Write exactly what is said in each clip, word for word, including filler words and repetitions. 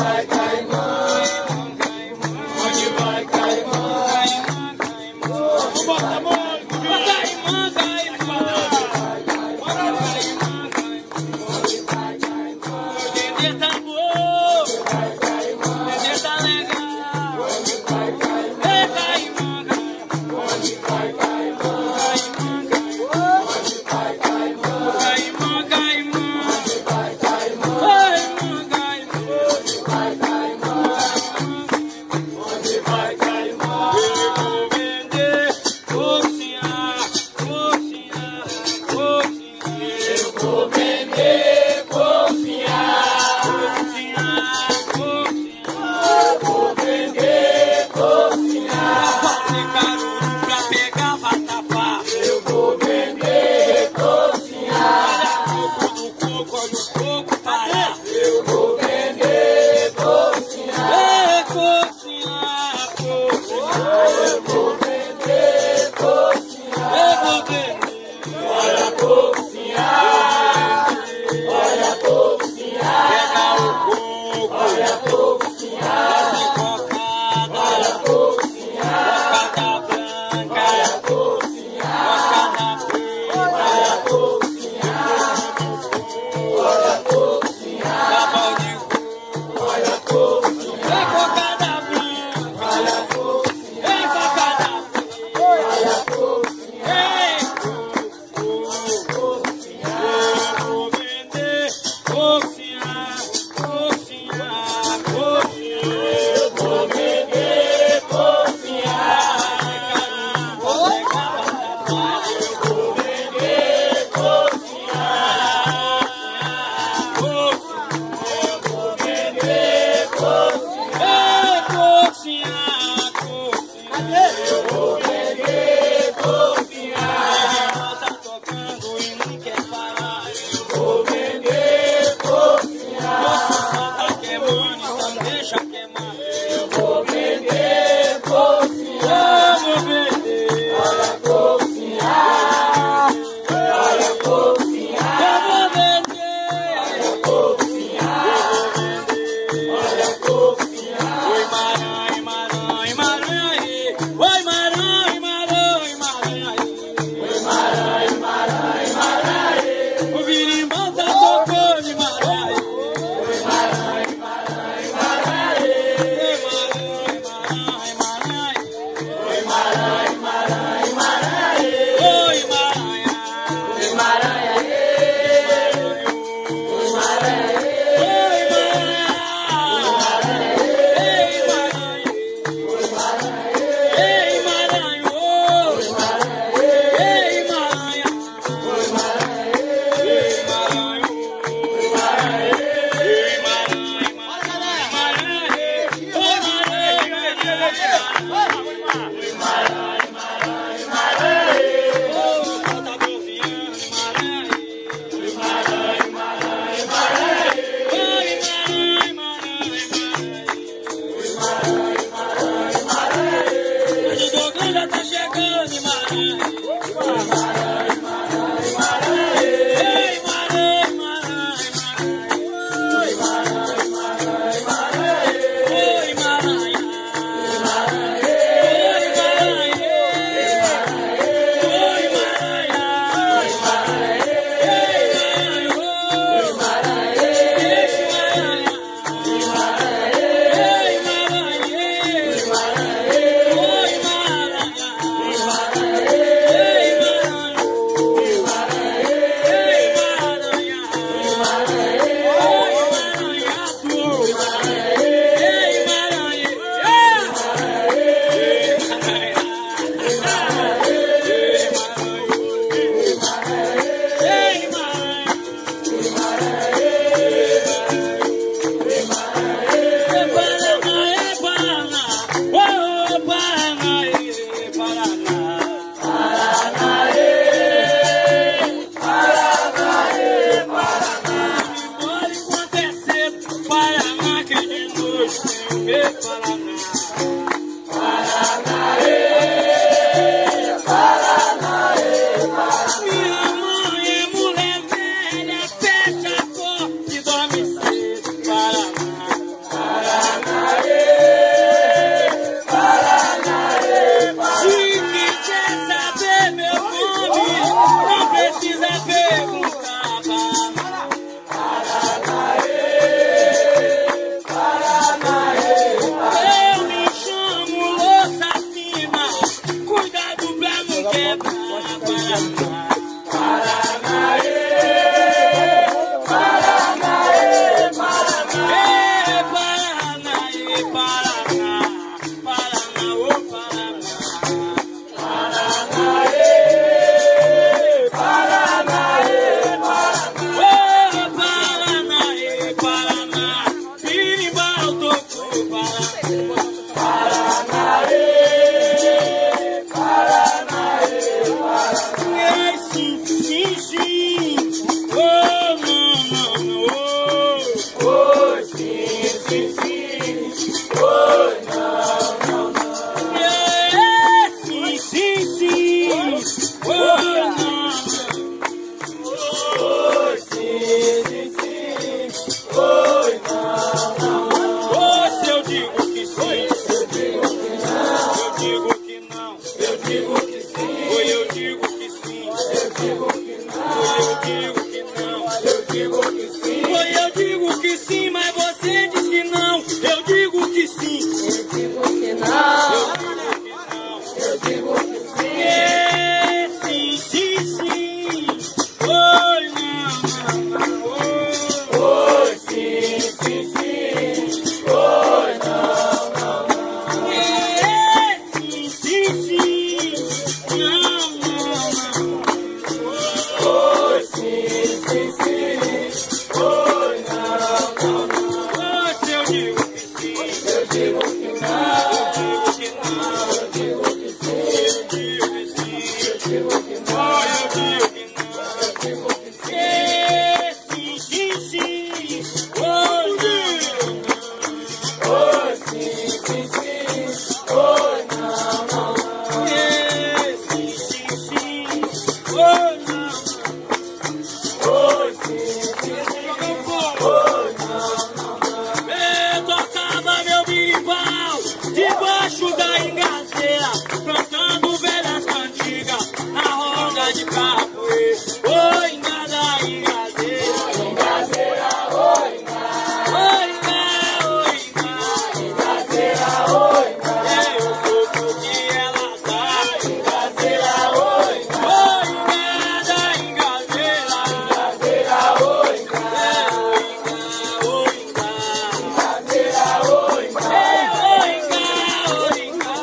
vai Caimã? Onde vai Caimã? Bota a mão! Caimã, Caimã! Onde vai Caimã? O Dendê tá bom! O Dendê tá legal! Onde vai Caimã? É Caimã! Onde vai Caimã? Onde vai Caimã? Caimã, Caimã! Onde vai Caimã? Caimã, Caimã! Onde vai Caimã? Onde vai Caimã? Eu vou vender, confiar. Eu vou vender, confiar. Fazer caruru pra pegar vatapá. Eu vou vender, confiar. Olha o coco do coco, olha o coco parar. Eu vou vender, confiar. É cocinhar, cocinhar. Eu vou vender, confiar. Eu vou vender. Olha a confiar. Olha a confiar. Pega o coco, Olha a confiar. fazer cocada. Olha a confiar. Cocada branca, Olha a confiar. cocada preta. Olha a confiar. Olha a confiar. Sabão de coco, Olha a confiar. é cocada branca. Olha a confiar. É cocada preta. Olha a confiar. Ei, coco, eu vou vender, cocinhar, cocinhar, cocinhar. Eu vou vender, confiar. Vou pegar vatapá. Eu vou vender, confiar. Eu vou vender, confiar. É cocinhar, cocinhar. Eu vou vender, confiar. Ela tá tocando e não quer parar. Vou vender, confiar. Nosso som tá queimando, então deixa queimar. Vou vender, confiar. Eu vou vender, Olha a confiar. Olha a confiar. eu vou vender. Confiar. Olha a confiar. Oi, maranhão, maranhão, maranhão. Oi, maranhão, maranhão, maranhão. Maranhão, maranhão, maranhão. O birimbau tá tocando em maranhão. Maranhão, maranhão, maranhão. Oi, maranhão, maranhão, maranhão. Oi, maranhão, maranhão, maranhão. Oi, maranhão. Oi, maranhão. Oi, maranhão. Já tá chegando em Maranhão. Ei, Maranhão, Maranhão, Maranhão. Oi, Maranhão. Oi, Maranhão. Oi, Maranhão. Paraná. digo que sim, mas você diz que não. Eu digo que sim. Eu digo que não. Eu digo que sim. É, sim, sim, sim. Oi, não, não, não. Oi, sim, sim, sim. Oi, não, não, não. É, sim, sim, sim. Não, não, não. Oi, sim, sim, sim. Oi, não, não, não. Oi, se eu digo que sim. Eu digo que não. Eu digo que não. Eu digo que sim. Eu digo que sim. Eu digo que não. Oi, eu digo que não. Eu digo que sim. É, sim, sim, sim. Oi, não, não. Oi, sim, sim, sim. Oi, não, não, não. É, sim, sim, sim. Oi, não, Oi, sim, sim, sim. Oi, não, não, não. eu tocava meu birimbau debaixo da engazeira, cantando velhas cantigas na roda de capoeira. Oi, engada, engazeira. Engazeira, oi, Oi, engá, oi, engá. engazeira, oi, É o corpo que ela dá. engazeira, oi, Oi, engada, engazeira. engazeira, oi, É, oi, engá, oi, engá. engazeira, oi, É, oi, engá, oi, engá.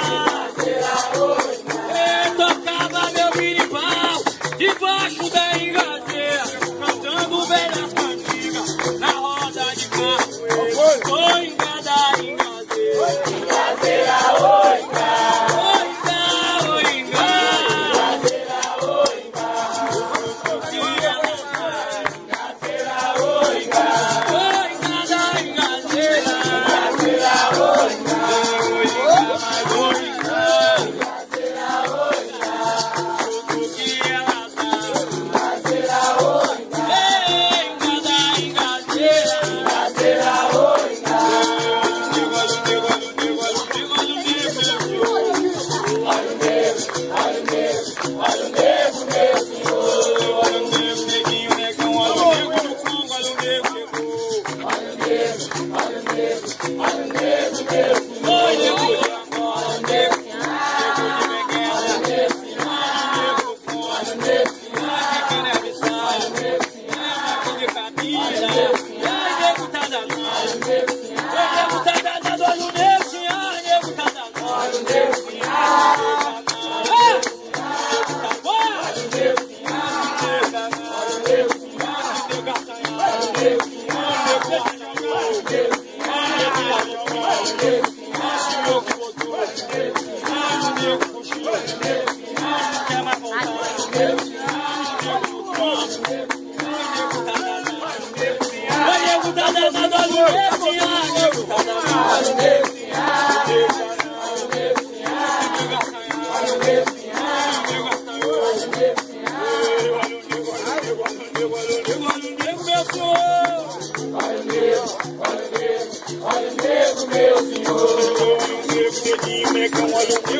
Eu tocava meu birimbau debaixo da engazeira, cantando velhas cantigas na roda de capoeira. Oi, engada, engazeira. engazeira, oi, Oi, engá, oi, engá. engazeira, oi, Que ela dá. engazeira, oi, Oi, engada, engazeira. engazeira, oi, Oi, engá, mas oi, engá. engazeira, oi, Tudo que ela dá. engazeira, oi, Ei, engada, engazeira. engazeira, oi, olha o nego, olha o nego, olha o nego, meu senhor. Olha o nego, olha o nego, olha o nego, olha o nego, meu senhor. Olha o